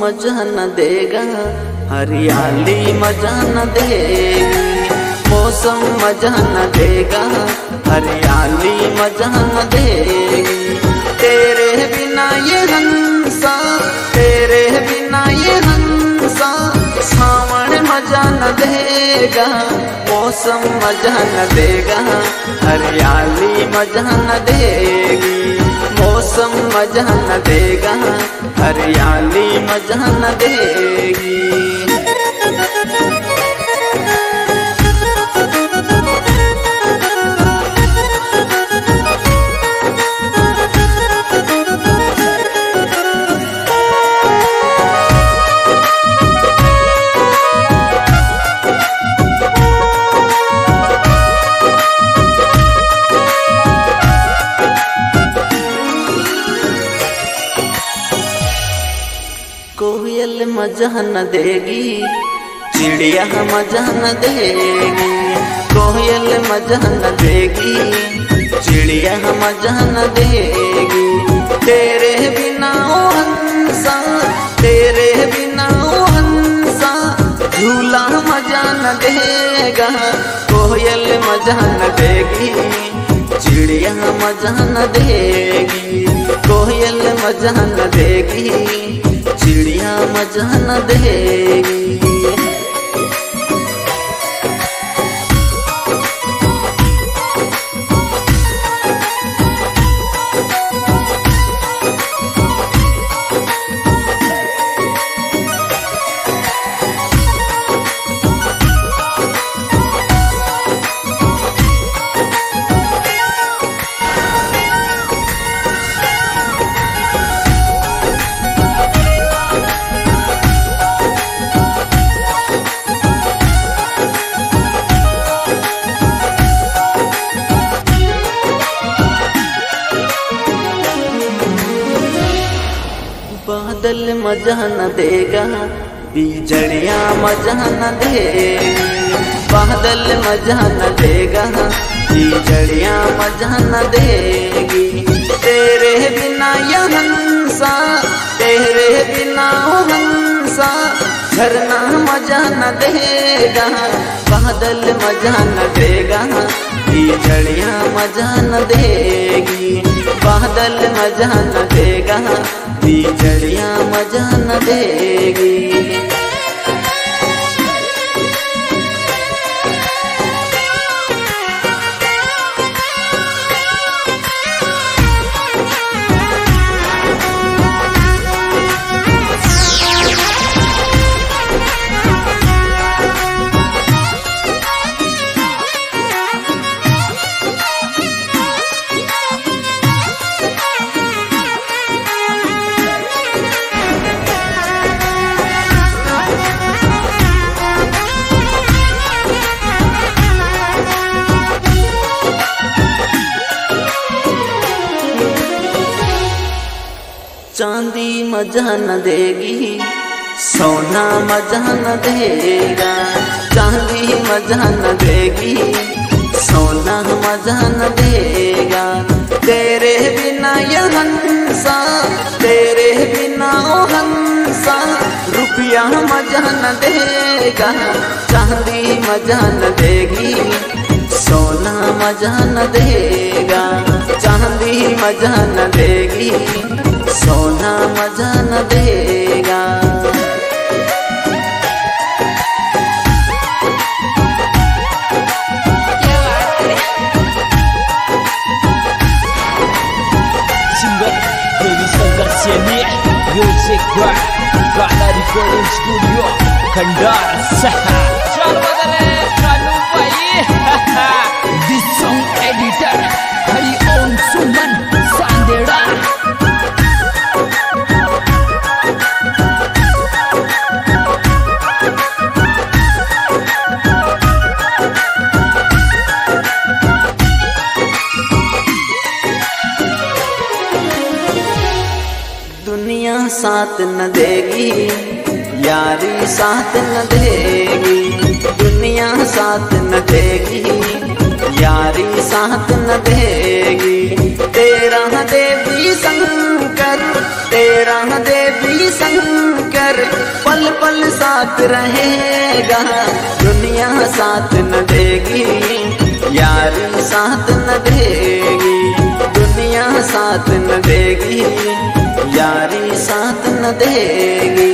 मजा न देगा, हरियाली मजा न देगी। मौसम मजा न देगा, हरियाली मजा न देगी। तेरे बिना ये हंसा, तेरे बिना ये हंसा, सावन मजा न देगा। मौसम मजा न देगा, हरियाली मजा न देगी। मौसम मजा न देगा, हरियाली मजा न देगी। कोयल मजा न देगी, चिड़िया मजा न देगी। कोयल मजा न देगी, चिड़िया मजा न देगी। तेरे बिना ओ हंसा, तेरे बिना ओ हंसा, झूला मजा न देगा। कोयल मजा न देगी, चिड़िया मजा न देगी। कोयल मजा न देगी, चिड़िया मजा न देगी। बादल मजा न देगा, बिजलियाँ मजा न देगी। बादल मजा न देगा, बिजलियाँ मजा न देगी। तेरे बिना ये हंसा, तेरे बिना ओ हंसा, झरना मजा न देगा। बादल मजा न देगा, बिजलियाँ मजा न देगी। बादल मजा न देगा, बिजलियाँ मजा न देगी। चांदी मजा न देगी, सोना मजा न देगा। चांदी मजा न देगी, सोना मजा न देगा। तेरे बिना ये हंसा, तेरे बिना ओ हंसा, रुपया मजा न देगा। चांदी मजा न देगी, सोना मजा न देगा। चांदी मजा न देगी, सोना मजा न देगा। Singer Dewi Sanggar Siani, Music by Gala Recording Studio, Kendal. Jangan lupa This song editor Hari Om Suman Sandera. दुनिया साथ न देगी, यारी साथ न देगी। दुनिया साथ न देगी, यारी साथ न देगी। तेरा देवी शंकर, तेरा देवी शंकर, हर पल पल साथ रहेगा। दुनिया साथ न देगी, यारी साथ न देगी। दुनिया साथ न देगी, यारी साथ न देगी।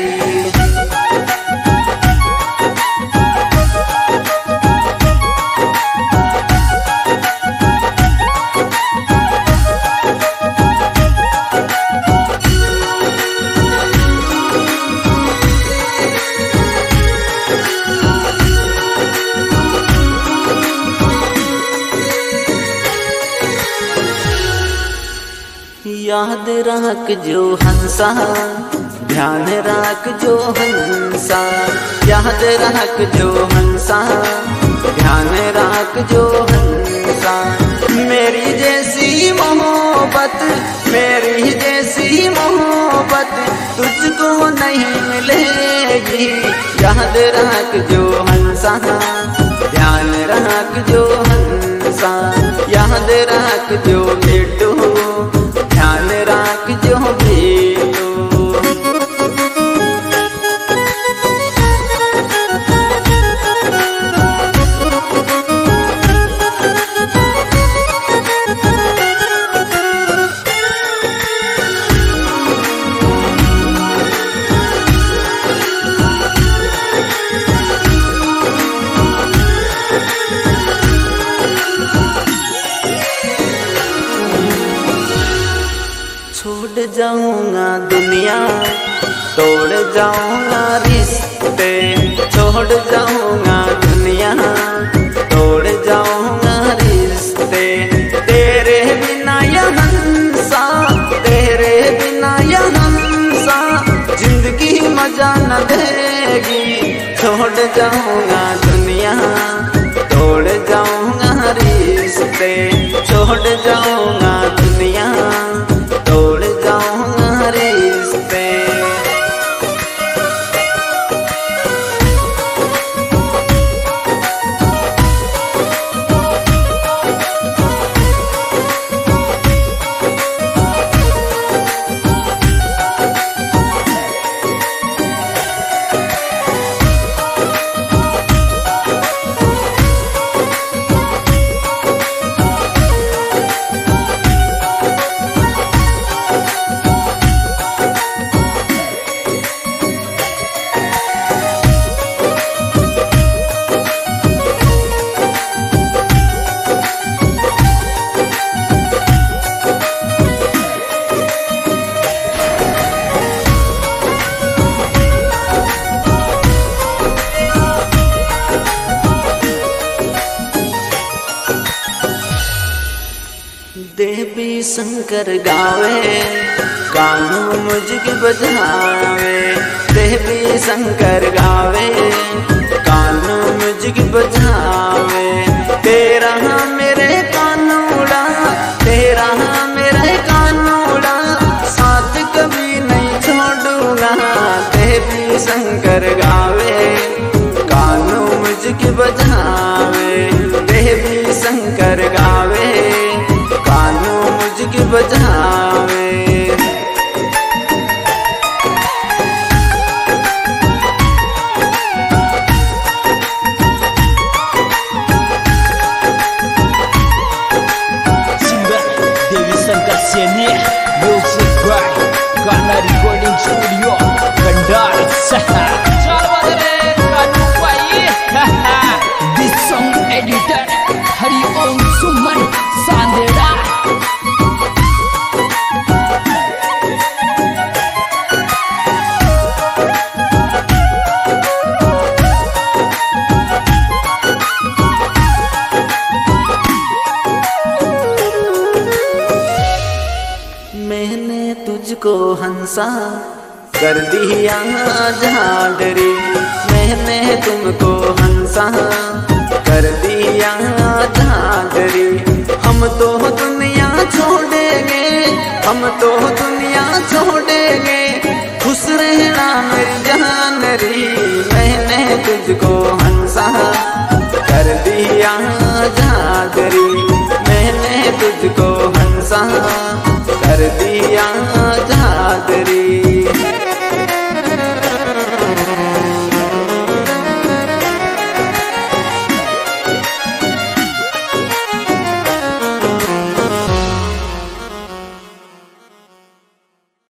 याद रख जो हंसा, ध्यान रख जो हंसा। याद रख जो हंसा, ध्यान रख जो हंसा। मेरी जैसी मोहब्बत, मेरी जैसी मोहब्बत तुझको नहीं मिलेगी। याद रख जो हंसा, ध्यान रख जो हंसा। याद रख जो बेटू, ध्यान रख जो बेटू। छोड़ जाऊंगा दुनिया, तोड़ जाऊंगा रिश्ते। छोड़ जाऊंगा दुनिया, तोड़ जाऊंगा रिश्ते। तेरे बिना यह हंसा, तेरे बिना यह हंसा जिंदगी मजा न देगी। छोड़ जाऊंगा दुनिया, तोड़ जाऊंगा रिश्ते। छोड़ जाऊंगा दुनिया, तोड़ जाऊंगा रिश्ते। देवी शंकर गावे, गानू मुझकी बजावे। देवी शंकर गावे, गानू मुझकी बजावे। तेरा मेरे कानूड़ा, तेरा मेरे कानूड़ा साथ कभी नहीं छोड़ूंगा। देवी शंकर गावे, गानू मुझकी बजावे। देवी शंकर गावे, गानू मुझकी बजावे। Singer Dewi Shankar Seni, music by Ghana Recording Studio, Kendal. चल बदले कानू भाई। This song editor Hari Om Suman Sandera। मैंने तुझको हंसा कर दिया झांडरी। मैंने तुमको हंसा कर दिया झांडरी। हम तो दुनिया छोड़ेंगे, हम तो दुनिया छोड़ेंगे। खुश रहना मेरी जानरी। मैंने तुझको हंसा कर दिया झांडरी। मैंने तुझको